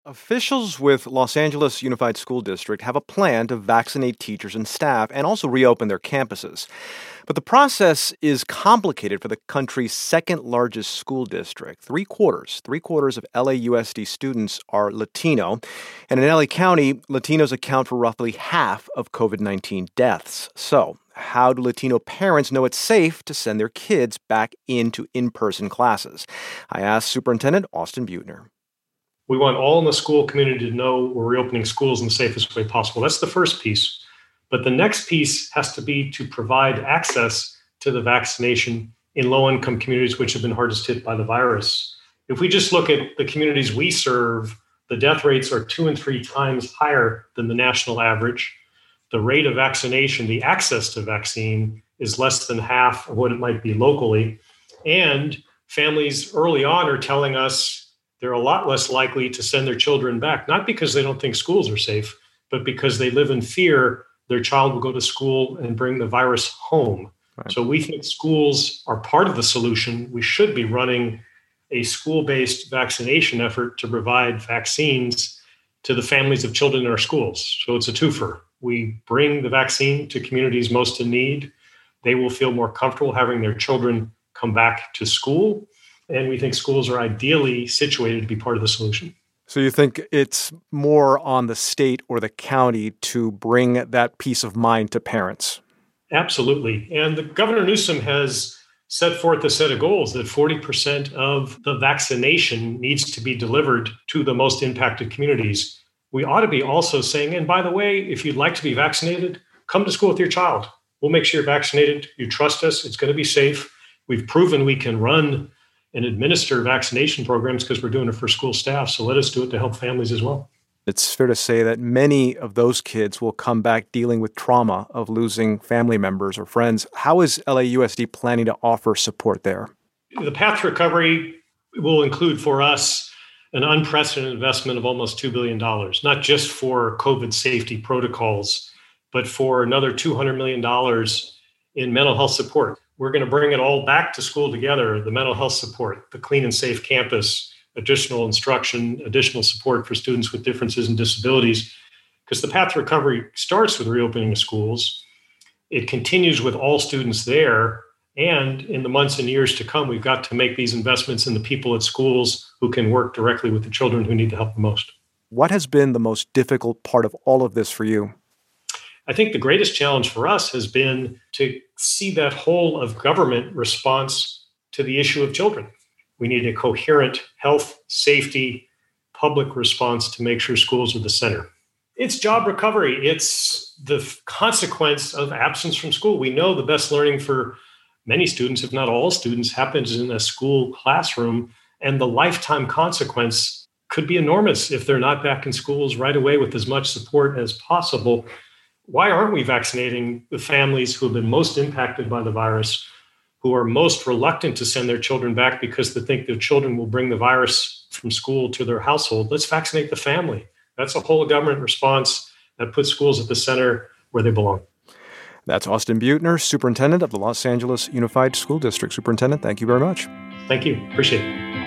Officials with Los Angeles Unified School District have a plan to vaccinate teachers and staff and also reopen their campuses. But the process is complicated for the country's second largest school district. Three quarters of LAUSD students are Latino. And in LA County, Latinos account for roughly half of COVID-19 deaths. So, how do Latino parents know it's safe to send their kids back into in-person classes? I asked Superintendent Austin Beutner. We want all in the school community to know we're reopening schools in the safest way possible. That's the first piece. But the next piece has to be to provide access to the vaccination in low-income communities which have been hardest hit by the virus. If we just look at the communities we serve, the death rates are 2 and 3 times higher than the national average. The rate of vaccination, the access to vaccine, is less than half of what it might be locally. And families early on are telling us they're a lot less likely to send their children back, not because they don't think schools are safe, but because they live in fear their child will go to school and bring the virus home. Right. So we think schools are part of the solution. We should be running a school-based vaccination effort to provide vaccines to the families of children in our schools. So it's a twofer. We bring the vaccine to communities most in need. They will feel more comfortable having their children come back to school. And we think schools are ideally situated to be part of the solution. So you think it's more on the state or the county to bring that peace of mind to parents? Absolutely. And the Governor Newsom has set forth a set of goals that 40% of the vaccination needs to be delivered to the most impacted communities. We ought to be also saying, and by the way, if you'd like to be vaccinated, come to school with your child. We'll make sure you're vaccinated. You trust us. It's going to be safe. We've proven we can run and administer vaccination programs because we're doing it for school staff. So let us do it to help families as well. It's fair to say that many of those kids will come back dealing with trauma of losing family members or friends. How is LAUSD planning to offer support there? The path to recovery will include for us an unprecedented investment of almost $2 billion, not just for COVID safety protocols, but for another $200 million in mental health support. We're going to bring it all back to school together, the mental health support, the clean and safe campus, additional instruction, additional support for students with differences and disabilities, because the path to recovery starts with reopening of schools. It continues with all students there. And in the months and years to come, we've got to make these investments in the people at schools who can work directly with the children who need the help the most. What has been the most difficult part of all of this for you? I think the greatest challenge for us has been to see that whole of government response to the issue of children. We need a coherent health, safety, public response to make sure schools are the center. It's job recovery. It's the consequence of absence from school. We know the best learning for many students, if not all students, happens in a school classroom, and the lifetime consequence could be enormous if they're not back in schools right away with as much support as possible. Why aren't we vaccinating the families who have been most impacted by the virus, who are most reluctant to send their children back because they think their children will bring the virus from school to their household? Let's vaccinate the family. That's a whole government response that puts schools at the center where they belong. That's Austin Beutner, Superintendent of the Los Angeles Unified School District. Superintendent, thank you very much. Thank you. Appreciate it.